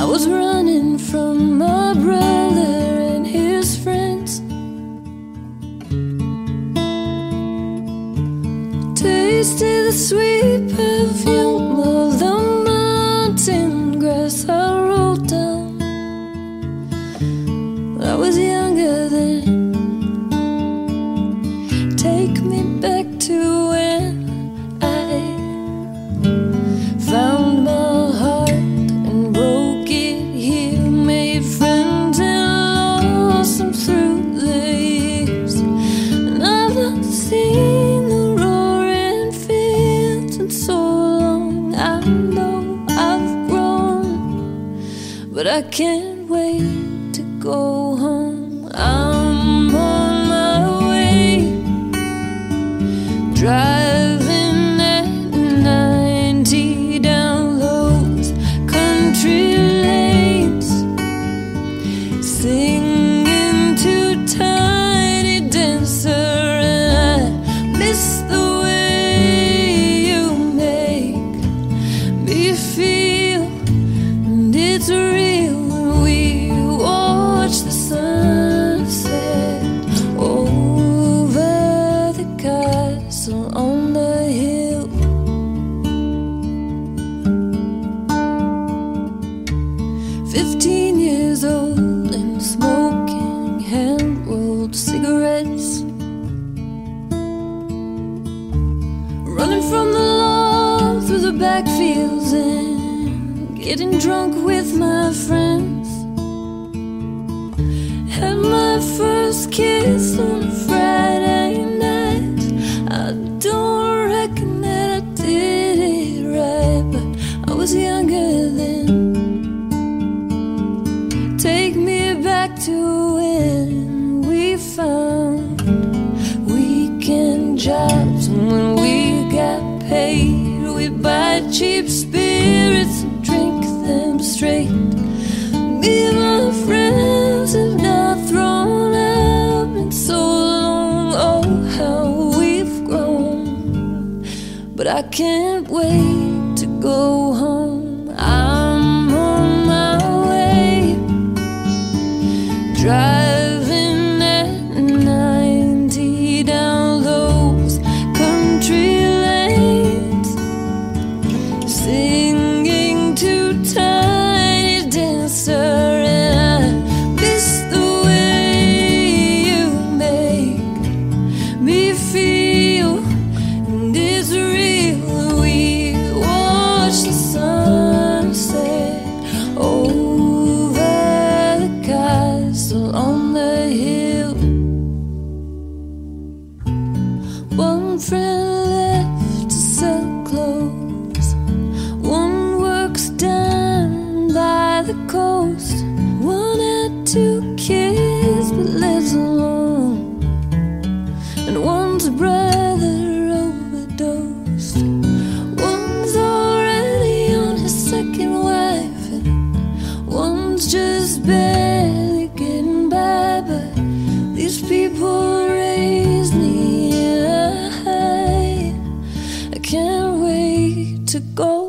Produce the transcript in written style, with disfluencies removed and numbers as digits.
was running from my brother and his friends. Tasted the sweet perfume of the mountain grass I rolled down. I was younger then. Take me back to when I found my heart and broke it here, made friends and lost them through the years. And I've not seen the roaring fields in so long. I know I've grown, but I can't wait to go home. I'm on my way, driving at 90 down those country lanes, singing to Tiny Dancer. And I miss the way you make me feel, and it's real when we watch the sunset over the castle on the hill. 15 years old and smoking hand-rolled cigarettes, running from the law through the backfields and getting drunk with my friends. Had my first kiss on a Friday night. I don't reckon that I did it right, but I was younger then. Take me back to when we found weekend jobs, and when we got paid, we'd buy cheap spirits and drink them straight. Me and my friends have not thrown up in so long. Oh, how we've grown, but I can't wait to go home. I'm on my way, driving at 90 down those country lanes, singing to Tiny Dancer. And I miss the way you make me feel, and it's real. We watch the sunset over the castle on the hill. One friend left to sell clothes, one works down by the coast, one had 2 kids but lives alone, and one's brother overdosed. One's already on his second wife, and one's just barely getting by. But these people raised me, I can't wait to go